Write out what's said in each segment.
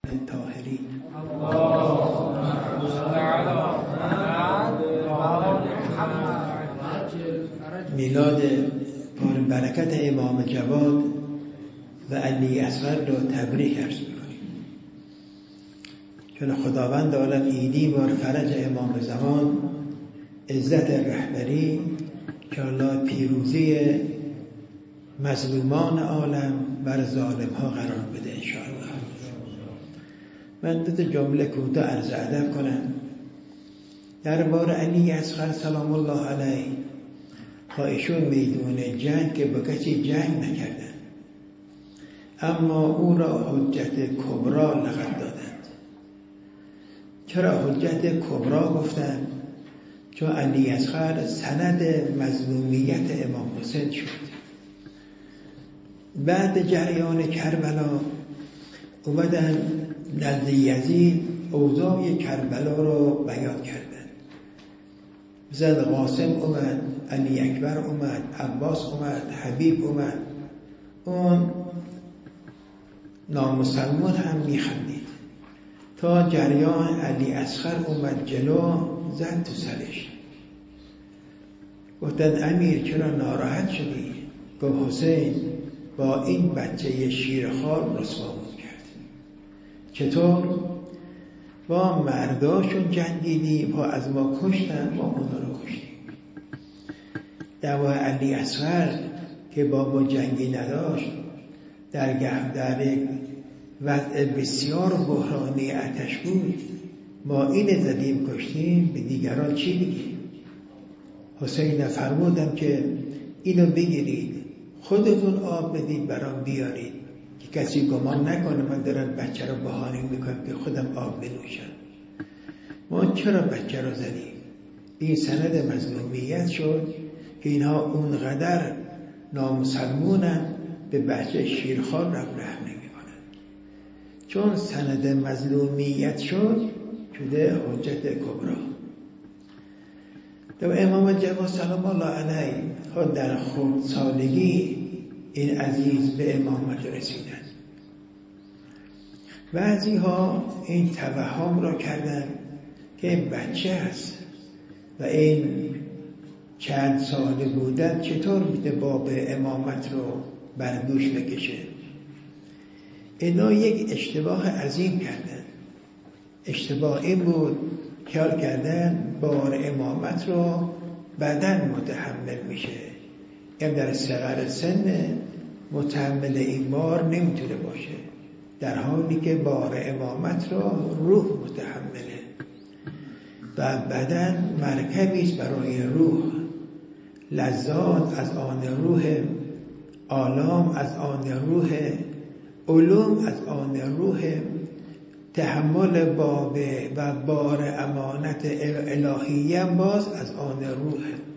الطاهرین. میلاد پر برکت امام جواد و علی اصغر رو تبریک عرض می‌کنیم، چون خداوند عالم عیدی بار فرج امام زمان، عزت رهبری، که الله پیروزی مظلومان عالم بر ظالم‌ها قرار بده انشاءالله. من 2 جمله کوتاه عرض ادب کنم درباره علی اصغر سلام الله علیه. ایشون میدون جنگ که با کسی جنگ نکردن، اما او را حجت کبرا لقب دادند. چرا حجت کبرا گفتند؟ چون علی اصغر سند مظلومیت امام حسین شد. بعد جریان کربلا اومدن نزد یزید اوضاع کربلا رو بیان کردن. زد قاسم اومد، علی اکبر اومد، عباس اومد، حبیب اومد. اون نامسلمان هم میخندید تا جریان علی اصغر اومد جلو، زد تو سرش. گفتن امیر چرا ناراحت شدی؟ گفت حسین با این بچه شیرخوار رسوامون کرد. چطور؟ با مرداشون جنگیدیم، با از ما کشتن، ما اونا رو کشتیم. دعوای علی اصغر که با ما جنگی نداشت، در یک وضع بسیار بحرانی آتش بود، ما این زدیم کشتیم، به دیگران چی بگیم؟ حسین فرمودم که اینو بگیرید، خودتون آب بدید برام بیارید که کسی گمان نکنه من دارم بچه رو بهانه میکنم که خودم آب بنوشم. ما چرا بچه رو زدیم؟ این سند مظلومیت شد که اینها اونقدر نامسلمونن، به بچه شیرخوار رحم نمیکنن. چون سند مظلومیت شده حجت کبرا. و امام جواد سلام الله علیه خود در خردسالگی این عزیز به امامت رسیدن. بعضی ها این توهم را کردن که این بچه است و این چند ساله بودن چطور میده باب امامت رو بر دوش بکشه. اینا یک اشتباه عظیم کردن. اشتباه این بود خیال کردن بار امامت رو بدن متحمل میشه، این در صغر سن متحمل این بار نمیتونه باشه، در حالی که بار امامت رو روح متحمله و بدن مرکبیست برای روح. لذات از آن روح، آلام از آن روح، علوم از آن روح، تحمل باب و بار امانت الهیه باز از آن روح.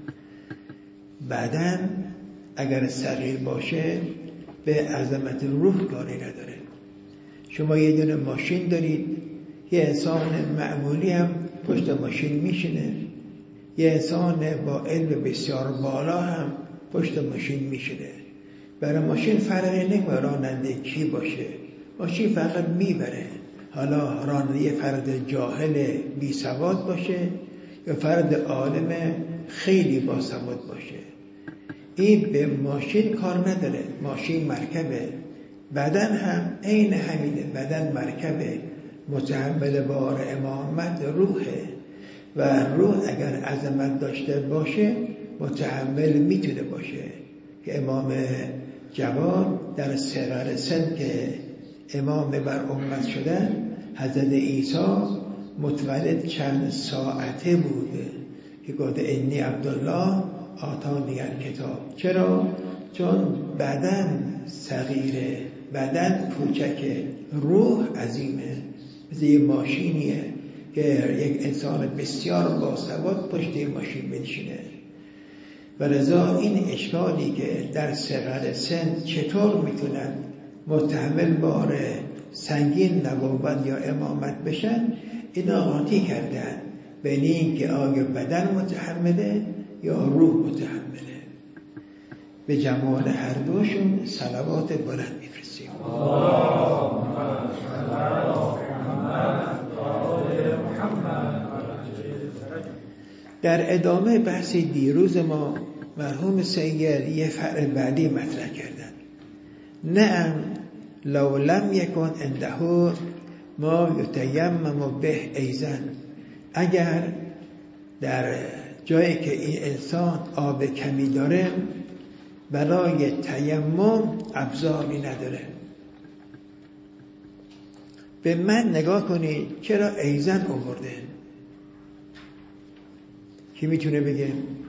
بدن اگر صغیر باشه به عظمت روح کاری نداره. شما یه دونه ماشین دارید، یه انسان معمولی هم پشت ماشین میشینه، یه انسان با علم بسیار بالا هم پشت ماشین میشینه. برای ماشین فرقی نمیکنه راننده کی باشه، ماشین فقط میبره. حالا راننده فرد جاهل بی سواد باشه یا فرد عالم خیلی با سواد باشه، این به ماشین کار نداره. ماشین مرکبه، بدن هم عین همینه. بدن مرکبه، متحمل بار امامت روحه و روح اگر عظمت داشته باشه متحمل میتونه باشه. که امام جواد در صغر سن که امام بر امت شدن، حضرت عیسی متولد چند ساعته بوده که گفته انی عبدالله آتانی الکتاب. چرا؟ چون بدن صغیره، بدن کوچکه، روح عظیمه. مثل یه ماشینیه که یک انسان بسیار باسواد پشت این ماشین بنشینه. و لذا این اشکالی که در صغر سن چطور میتونن متحمل بار سنگین نبوت یا امامت بشن، اینا قاطی کردن بین این که آیا بدن متحمله یا روح متحمله. به جمال هر دوشون صلوات بلند میفرستیم. در ادامه بحث دیروز ما مرحوم سید یه فرع بعدی مطرح کردن. نعم لو لم یکن عنده ما یتیمم به ایزن، اگر در جایی که این انسان آب کمی داره برای تیمم ابزاری نداره. به من نگاه کنید چرا ایزن آورده؟ کی میتونه بگه؟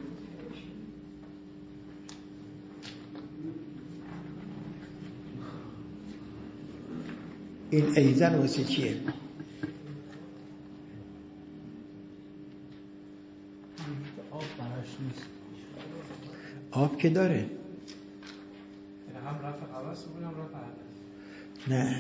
این ایزن واسه چیه؟ آب براش نیست. آب که داره. هم رفع حواس بود هم رفع حدث. نه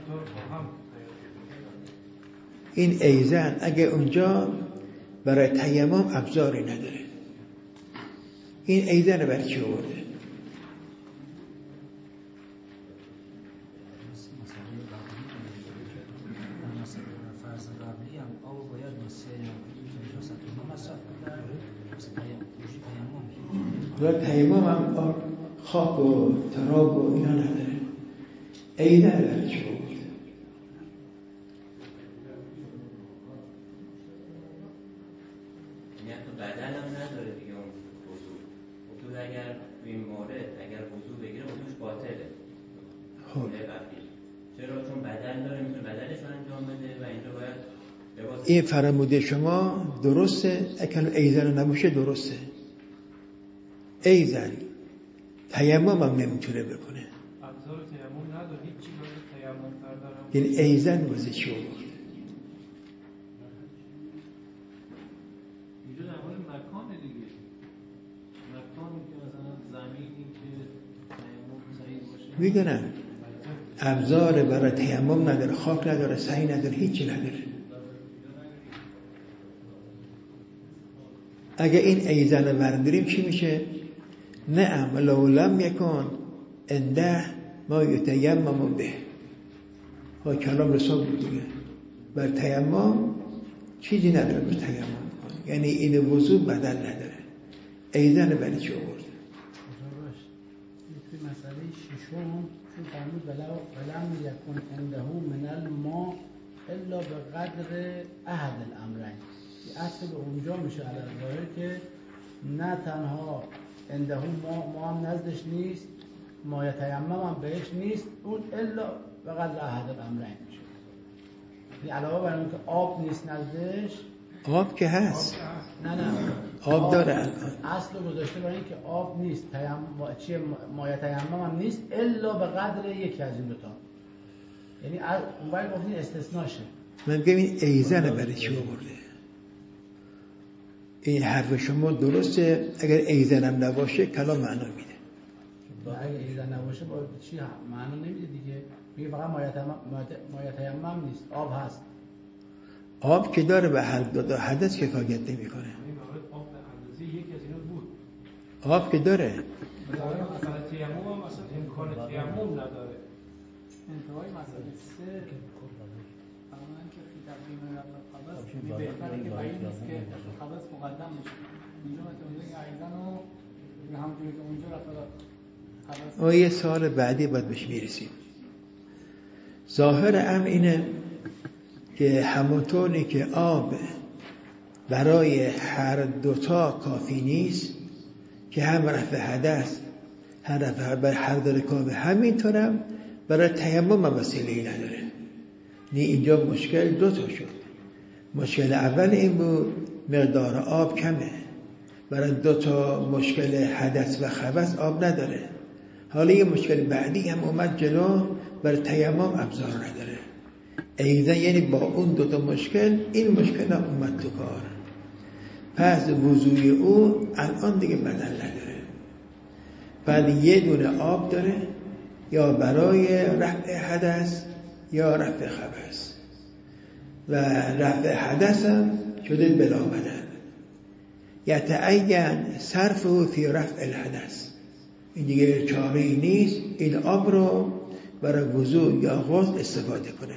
این ایزن اگه اونجا برای تیمم ابزاری نداره، این ایزن برای چی آورده؟ برای تیمم هم خاک و تراب و اینا نداره، ایزن برای چی آورده؟ بدن هم نداره دیگه اون وضو. وضو اگر این مورد اگر وضو بگیره وضوش باطله. خب چرا؟ چون بدن داره، میتونه بدنش رو انجام بده و اینجا باید لباس. این فرموده شما درسته، اگر ایزن نباشه درسته. ایزن تیمم هم نمیتونه بکنه. ابزار تیمم نداره، هیچ چیزی برای تیمم کردن. این ایزن واسه چی آورده؟ اینجا در مورد مکانه دیگه. مکانی که مثلا زمینی که تیمم صحیح باشه. میدونم ابزار برای تیمم نداره، خاک نداره، سعی نداره، هیچی نداره. اگه این ایزن رو برداریم چی میشه؟ نعم لو لم یکن عنده ما یتیمم به. ها کلام رسول بود دیگه. بر تیمم چیزی نداره بر تیمم کنه، یعنی این وضو بدل نداره. ایزن برای چی آورد؟ توی مسئله ششم چون فرمود ولم یکن عنده من الماء الا به قدر احد الامرین. اصل به اونجا میشه علی ظاهر که نه تنها عنده ما هم نزدش نیست، ما یتیمم هم بهش نیست، اون الا به قدر احد الامرین میشه. یعنی علاوه بر اون که آب نیست نزدش، آب که هست. نه آب داره الان. اصل رو گذاشته برای اینکه آب نیست، ما یتیمم هم نیست الا به قدر یکی از این دوتا. یعنی اون باید گفتین استثناشه. من میگم این ایزن برای چی آورده؟ این حرف شما درسته، اگر ایزن هم نباشه کلام معنا میده. اگر ایزن نباشه با چی معنا نمیده دیگه. میگه فقط ما یتیمم نیست، آب هست. آب که داره به هر دو حدث که کاریت نمی کنه. این مورد آب به اندازه یکی از اینا بود. آب که داره. مثلا تیمم هم اصلا امکان تیمم نداره. انتهای مسئله 3 فرمان که فی تقدیم رفع الخبث بهتره که بعید نیست که خبث مقدم بشه. اینجا مثلا میگه ایزن رو به همونجوری که اونجا رفع خبث. ما یه سال بعدی باید بهش میرسیم. ظاهر امر اینه که همونطوری که آب برای هر دوتا کافی نیست که هم رفع حدث هم رفع برای هر دو کافی، همینطورم برای تیمم وسیله‌ای نداره. اینجا مشکل دوتا شد. مشکل اول این بود مقدار آب کمه، برای دوتا مشکل حدث و خبث آب نداره. حالا یه مشکل بعدی هم اومد جلو، برای تیمم ابزار نداره. ایزن یعنی با اون دوتا مشکل این مشکل هم اومد تو کار. پس وضوی او الان دیگه بدل نداره. بعد یه دونه آب داره، یا برای رفع حدث یا رفع خبث، و رفع حدث هم شده بلا بدل. یتعین صرفه فی رفع الحدث. این دیگه چاره‌ای نیست این آب رو برای وضو یا غسل استفاده کنه.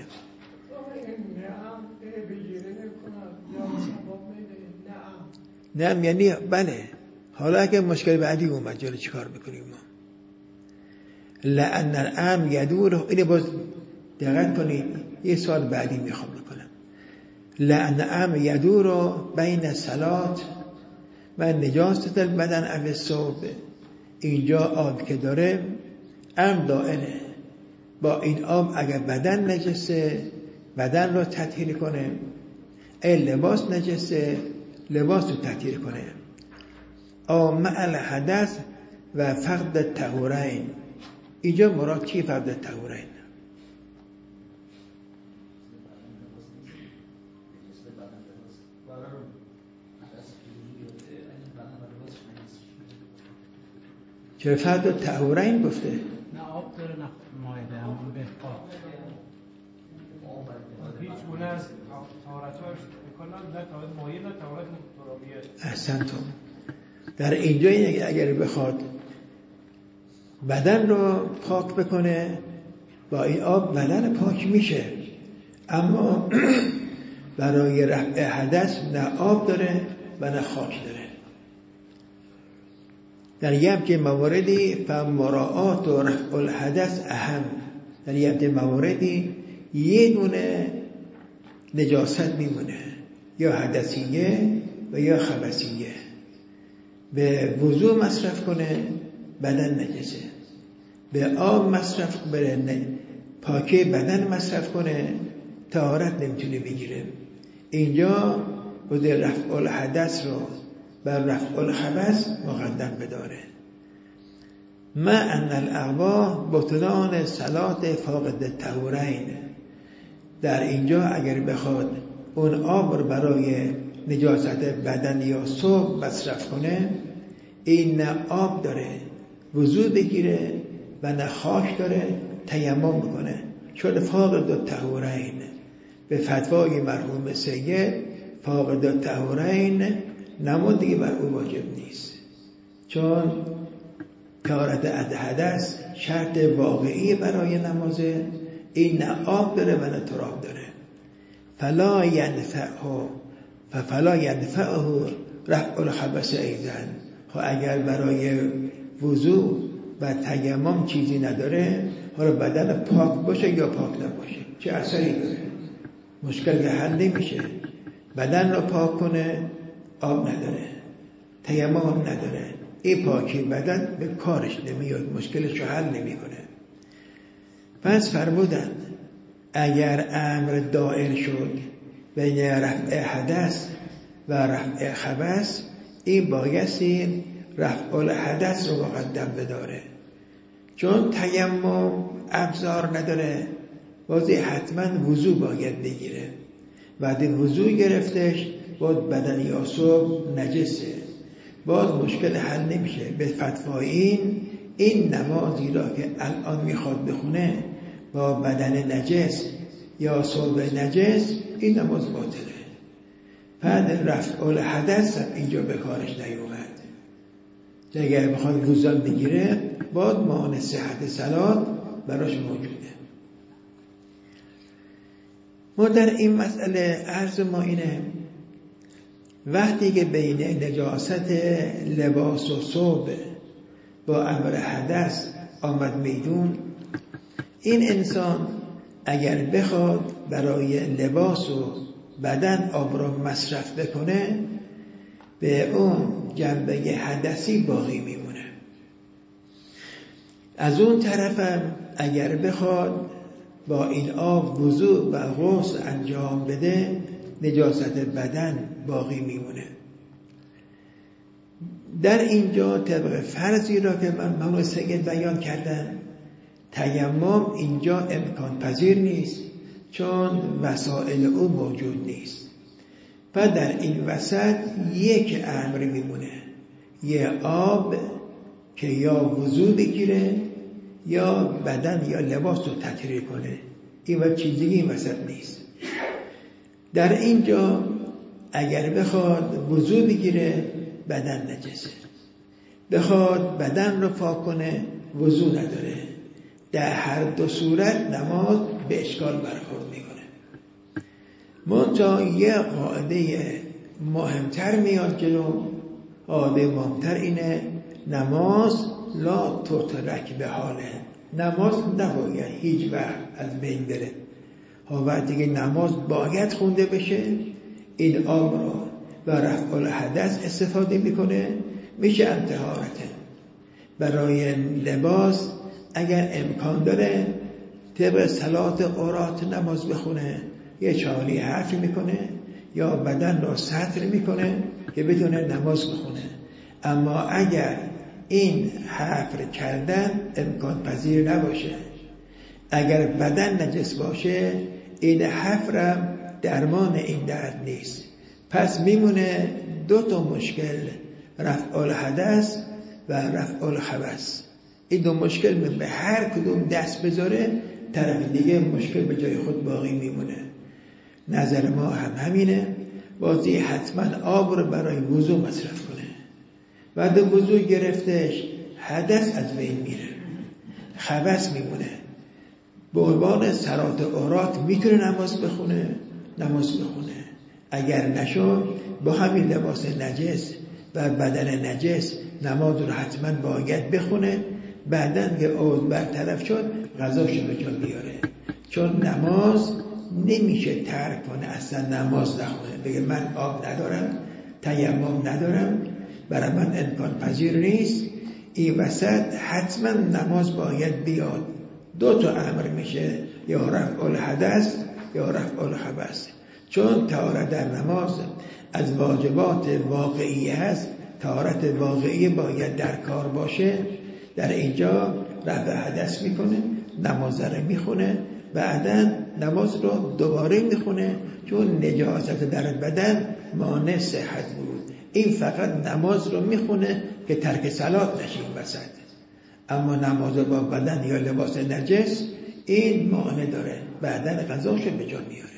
نه یعنی بله. حالا اگه مشکل بعدی اومد جلو چیکار میکنیم ما؟ لأن الامر یدور. اینو باز دقت کنید، یه سوال بعدی میخوام بکنم. لأن الامر یدور بین الصلات و نجاست البدن او الثوب. اینجا آب که داره امر دائره. با این آب اگر بدن نجسه بدن رو تطهیر کنه، لباس نجسه لباس رو تطهیر کنه. مع الحدث و فقد الطهورین. اینجا مراد چی فقد الطهورین؟ چرا فقد الطهورین گفته؟ نه آب داره نه مایده همون به آب. هیچ گونه از طهارت‌هاش کلا نه طهارت مایع نه طهارت ترابیه. احسنتم. در اینجا اگر بخواد بدن رو پاک بکنه با این آب بدن پاک میشه، اما برای رفع حدث نه آب داره و نه خاک داره. در یه مواردی فمراعات و رفع الحدث اهم. در یه مواردی یه دونه نجاست میمونه، یا حدثیه و یا خبثیه. به وضوء مصرف کنه بدن نجسه، به آب مصرف بره پاکی بدن مصرف کنه طهارت نمیتونه بگیره. اینجا بوده رفع الحدث رو بر رفع الخبث مقدم بداره. ما ان الاعضاء بطلان صلات فاقد الطهورین. در اینجا اگر بخواد اون آب رو برای نجاست بدن یا ثوب مصرف کنه، این نه آب داره وضو بگیره و نه خاک داره تیمم بکنه، چون فاقد الطهورین. به فتوای مرحوم سید فاقد الطهورین نمود دیگه بر او واجب نیست، چون طهارت از حدث شرط واقعی برای نمازه. این نه آب داره و نه تراب داره. فلا ینفعه رفع الخبث ایضا. اگر برای وضوء و تیمم چیزی نداره، حالا بدن پاک باشه یا پاک نباشه چه اثری داره؟ مشکل که حل نمیشه. بدن رو پاک کنه آب نداره، تیمم نداره، این پاکی بدن به کارش نمیاد، مشکلش رو حل نمیکنه. پس فرمودن اگر امر دائر شد بین رفع حدث و رفع خبث، این بایستی رفع الحدث رو مقدم بداره، چون تیمم ابزار نداره، بازی حتما وضو باید بگیره. بعد وضو گرفتش باید بدن یا ثوب نجسه، باز مشکل حل نمیشه. به فتوای این نمازی را که الان میخواد بخونه با بدن نجس یا ثوب نجس، این نماز باطله. بعد رفع الحدث اینجا به کارش نیومد. اگر بخواد وضو بگیره باید مانع صحت صلات براش موجوده. ما در این مسئله عرض ما اینه، وقتی که بین نجاست لباس و ثوب با امر حدث آمد میدون، این انسان اگر بخواد برای لباس و بدن آب را مصرف بکنه، به اون جنبه حدثی باقی میمونه. از اون طرفم اگر بخواد با این آب وضوء و غسل انجام بده، نجاست بدن باقی میمونه. در اینجا طبق فرضی را که من سید بیان کردم، تیمم اینجا امکان پذیر نیست، چون وسائل او موجود نیست. و در این وسط یک امر میمونه، یه آب که یا وضو بگیره یا بدن یا لباس رو تطهیر کنه. این و چیزی این وسط نیست. در اینجا اگر بخواد وضو بگیره بدن نجسه، بخواد بدن رو پاک کنه وضو نداره. در هر دو صورت نماز به اشکال برخورد میکنه. منتها یه قاعده مهمتر میاد جلو. قاعده مهمتر اینه نماز لا تترک به حاله، نماز نباید هیچ وقت از بین بره. وقتی که نماز باید خونده بشه، این آب رو و رفع الحدث استفاده میکنه، میشه طهارته. برای لباس اگر امکان داره طبق صلات عورات نماز بخونه، یه چالی حفر میکنه یا بدن رو سطر میکنه که بتونه نماز بخونه. اما اگر این حفر کردن امکان پذیر نباشه، اگر بدن نجس باشه، این حفرم درمان این درد نیست. پس میمونه 2 مشکل، رفع الحدث و رفع الخبث. این 2 مشکل به هر کدوم دست بذاره، طرف دیگه مشکل به جای خود باقی میمونه. نظر ما هم همینه، بازی حتما آب رو برای وضو مصرف کنه. بعد وضو گرفتش حدث از بین میره، خبث میمونه. به عنوان صلات عورات میتونه نماز بخونه. اگر نشد با همین لباس نجس و بدن نجس نماز رو حتما باید بخونه. بعدن که عضو برطرف شد غذاشو به جا بیاره. چون نماز نمیشه ترک کنه، اصلا نماز نخونه بگه من آب ندارم، تیمم ندارم، برای من امکان پذیر نیست. این وسط حتما نماز باید بیاد. 2 امر میشه، یا رفع الحدث یا رفع الخبث. چون طهارت در نماز از واجبات واقعی هست، طهارت واقعی باید در کار باشه. در اینجا رفع حدث میکنه، نماز رو میخونه، بعداً نماز رو دوباره میخونه، چون نجاست در بدن مانع صحت بود. این فقط نماز رو میخونه که ترک صلات نشین وسط. اما نماز با بدن یا لباس نجس این مانع داره، بعداً غذاشو به جا میاره.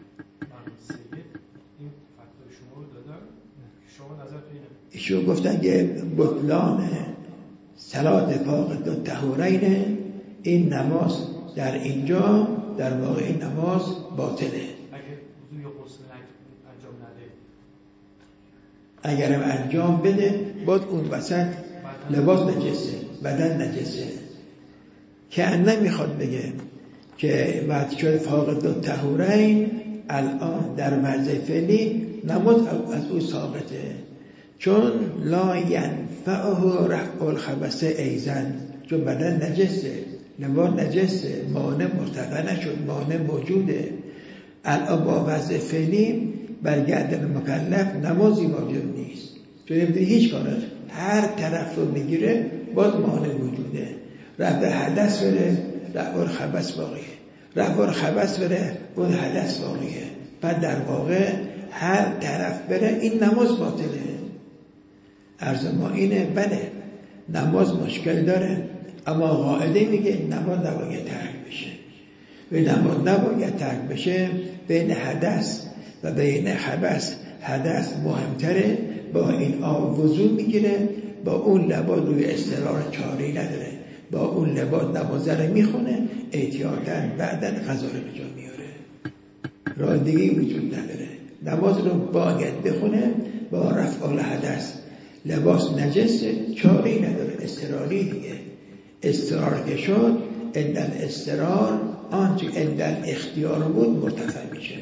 این فاکتور شما رو دادن، شما نظرتون اینه؟ ایشون گفتن که بطلان صلات فاقد الطهورین، این نماز در اینجا در واقع این نماز باطله. اگه وضو یا غسل انجام نده، اگرم انجام بده باز اون وسط لباس نجسه، بدن نجسه. که نمیخواد بگه که وقتی شد فاقد الطهورین الان در وضع فعلی نماز از او ثابته، چون لا ینفعه رفع الخبث ایزن، چون بدن نجسه، لباس نجسه، مانع مرتفع نشد، مانع موجوده. الان با وضع فعلی برگردن مکلف نمازی واجب نیست، چون هیچ کاره هر طرف رو میگیره باز مانع وجوده. رفع حدث بره رفع الخبث باقیه، رفع الخبث بره اون حدث باقیه. بعد در واقع هر طرف بره این نماز باطله. عرض ما اینه بله نماز مشکل داره، اما قاعده میگه نماز نباید ترک بشه. و نماز نباید ترک بشه بین حدث و بین خبث. حدث مهمتره، با این آب وضو میگیره، با اون لباس روی استقرار چاری نداره، با اون لباس نماز رو میخونه، احتیاطاً بعدن غذا رو به جا میاره. راه دیگه وجود نداره. نماز رو باید بخونه با رفع الحدث. لباس نجسه، چاری نداره، استقراری دیگه. استقرار که شد اندن استقرار آنچه اندن اختیار بود مرتفع میشه.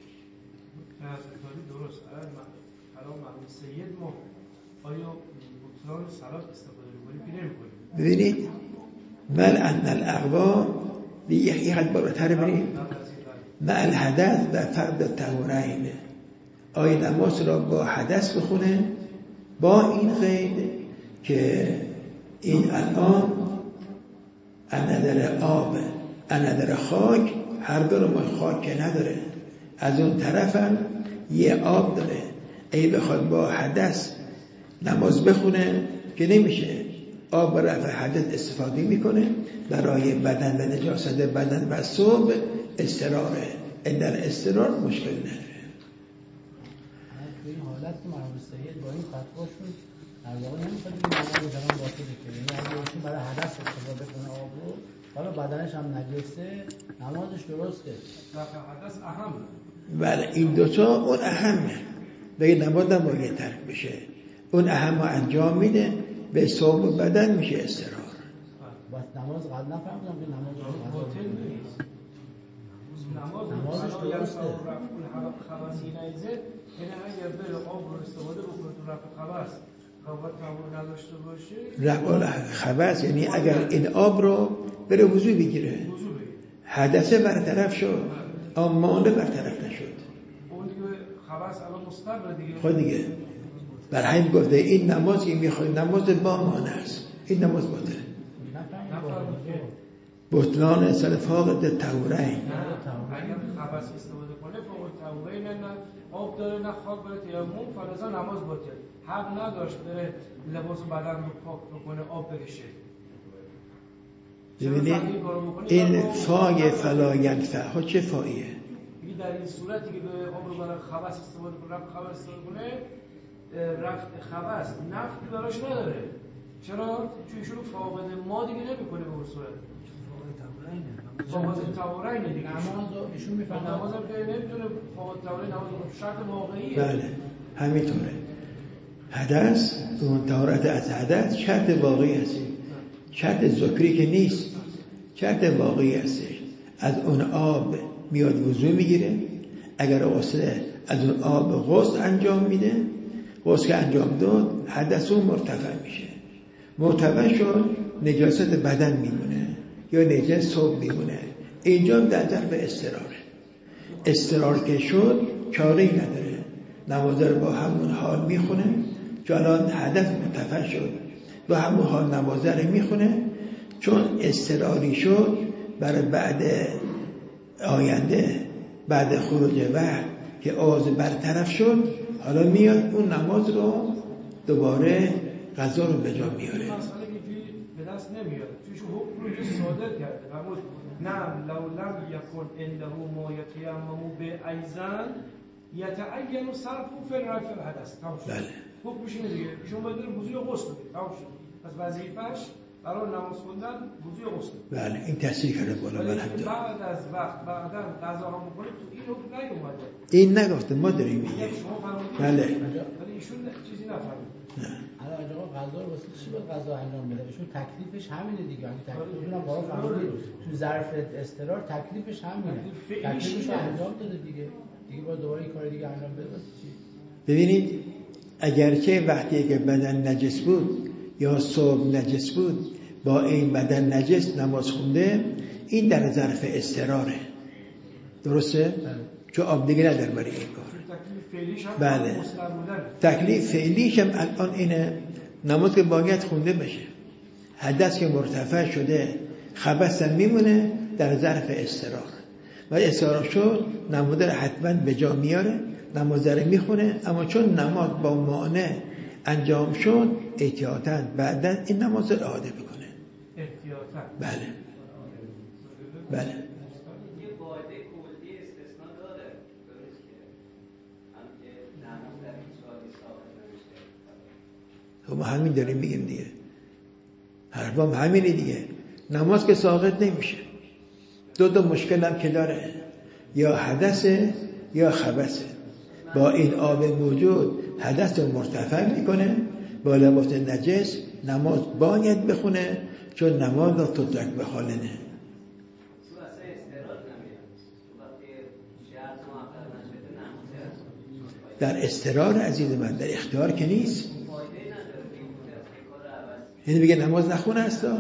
درست. الان مرحوم سید ما آیا بطلان صلات استفاده می‌کنیم که نمی‌کنیم؟ ببینید من ان الاقوا یک حد بالاتر بریم مع الحدث و فرد الطهورین. آیا نماز را با حدث بخونه با این قید که این الان نداره آب، نداره خاک، هر دو رو ما خاک که نداره، از اون طرف هم یه آب داره. ای بخواد با حدث نماز بخونه که نمیشه، آب رفع حدث استفاده میکنه برای بدن و نجاست بدن و ثوب استراره. در استرار مشکل نداره. این حالت که مرحوم سید با این فتواشون در واقع نمیخواد این نماز دارن باطله که یعنی اگه ایشون برای حدث استفاده کنه آب رو، حالا بدنش هم نجسه، نمازش درسته. رفع حدث اهم. بله این دوتا اون اهمه. بگه نماز نباید ترک بشه. اون اهم انجام میده، به صوم بدن میشه استراحت. بس نماز قد نفهمیدم که نماز باطل نیست. نمازش درسته. خباسی نیزه، یعنی اگر بره آب رو استفاده بکنه تو رفع خباس باید تعامل نداشته باشه. رفع خباس یعنی اگر این آب رو بره وضو بگیره، حدث برطرف شد، اما مانع برطرف نشد. اون دیگه خباس الان مستقر دیگه. خود دیگه بر همین گفته این نماز که میخواد نماز با مانع است، این نماز باطله. بطلان سر فاقد طهورین. اگر خباس استفاده کنه فاقد طهورین نه آب داره نه خاک بره تیمم فلزا نماز باطل. حق نداشت بره لباس بدن رو پاک بکنه آب بکشه. ببینید این فای فلا ینفع ها چه فاییه؟ در این صورتی که به آب رو برای خباس استفاده کنه، رفع خباس استفاده کنه، رفع خباس نفعی براش نداره. چرا؟ چون ایشون فاقد ما دیگه نمیکنه به اون صورت. فاقد طهورین دیگه. نماز ایشون میفهمه نماز هم که نمیتونه فاقد طهورین نماز شرط واقعیه. بله همینطوره. حدث اون طهارت از حدث شرط واقعی هست، شرط ذکری که نیست، شرط واقعی هست. از اون آب میاد وضو میگیره، اگر غسل از اون آب غسل انجام میده، غسل که انجام داد حدث اون مرتفع میشه، مرتفع شد نجاست بدن میمونه یا نجاست ثوب میمونه. اینجا در ظرف استرار که شد چاره‌ای نداره، نماز رو با همون حال میخونه، چون الان حدث مرتفع شد با همون حال نماز رو میخونه، چون استراری شد برای بعد آینده، بعد خروج وقت که آز برطرف شد، حالا میاد اون نماز رو دوباره قضا رو به جا میاره. این مسئله که به دست نمیاد، چون حکم رو صادر کرده. فرمود نعم لو لم یکن عنده ما یتیمم به ایزن یتعین صرفه فی رفع الحدث. بله. حکمش اینه دیگه. شما باید وضوی غسل کنید. تمام شد. پس وظیفه‌اش برای نماز خوندن وضوی غسل. بله این تصریح کرده بالا ولی الحمدلله. بعد از وقت بعداً قضا هم بکنید تو این حکم نیومده. این نگفته، ما داریم میگیم. شما فرمودید. بله. ولی ایشون چیزی نفهمید. الان آقا قضا رو واسه چی باید قضا انجام بده؟ ایشون تکلیفش همینه دیگه. اگه تکلیفش هم برای فهمیدید تو ظرف استرار تکلیفش همینه. تکلیفش رو انجام داده دیگه. دیگه باید دوباره این کار دیگه انجام بده واسه چی؟ ببینید اگرچه وقتی که بدن نجس بود یا ثوب نجس بود با این بدن نجس نماز خونده، این در ظرف استراره، درسته؟ چون آب دیگه نداره برای این کار. بله تکلیف فعلیش هم الان اینه، نماز که باید خونده بشه، حدث که مرتفع شده خبث هم میمونه در ظرف استرار، و استرار شد نماز رو حتما به جا میاره، نماز رو میخونه، اما چون نماز با مانع انجام شد احتیاطاً بعداً این نماز رو اعاده بکنه. احتیاطاً. بله بله. خب ما همین داریم میگیم دیگه، حرفام همینه دیگه. نماز که ساقط نمیشه، دو مشکل هم که داره، یا حدثه یا خبثه. با این آب موجود حدث رو مرتفع میکنه، با لباس نجس نماز باید بخونه، چون نماز رو تدرک به حالنه. در استرار عزیز من، در اختیار که نیست. یعنی بگه نماز نخونه هستا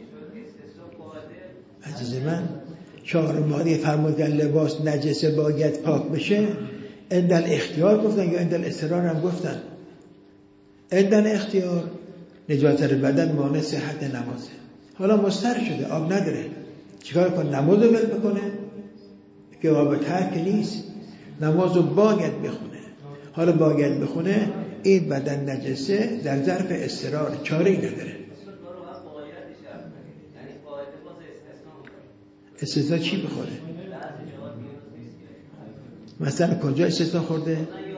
عزیز من. چهار مادی فرمودن لباس نجسه باید پاک بشه، اندل اختیار گفتن یا اندل استرار هم گفتن. اندل اختیار نجاست بدن مانع صحت نمازه. حالا مضطر شده آب نداره، چیکار کنه؟ نماز رو ول بکنه که آب ترک نیست، نماز رو باید بخونه. حالا باید بخونه، این بدن نجسه در ظرف استرار چاره‌ای نداره. استثناء چی بخوره؟ مثلا کجا استثناء خورده؟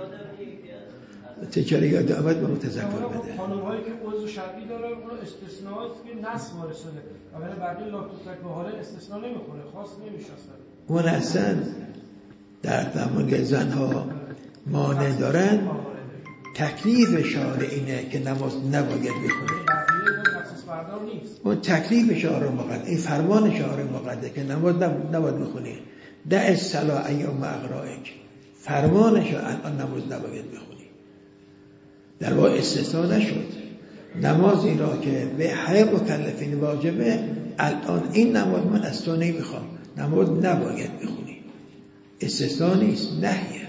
چرا یاد آمد به متذکر بده. خانم‌هایی که عضو شرعی دارن اون استثناءات که نص وارد شده، اولا بقیه لا تترک به حال استثناء نمیخوره، خاص نمیشناسن. اون اصلا در زمان زنها مانع دارن، تکلیف شارع اینه که نماز نباید بخونه. اون تکلیف شارع مقدس، این فرمان شارع مقدس که نماز نباید بخونی. دع الصلاة ایام اغرائک، فرمانش الان نماز نباید بخونی. در واقع استثناء نشد. نمازی را که به همه مکلفین واجبه، الان این نماز من از تو نمیخوام، نماز نباید بخونی. استثناء نیست، نهیه.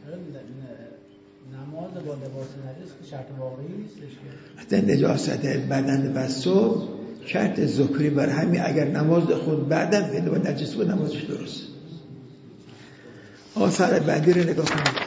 نماز با لباس نجس که شرط واقعی نیستش که حتی نجاست بدن و ثوب شرط ذکری، بر همین اگر نماز خود بدن و نجس بود نمازش درست. آثار بعدی رو نگاه کنید.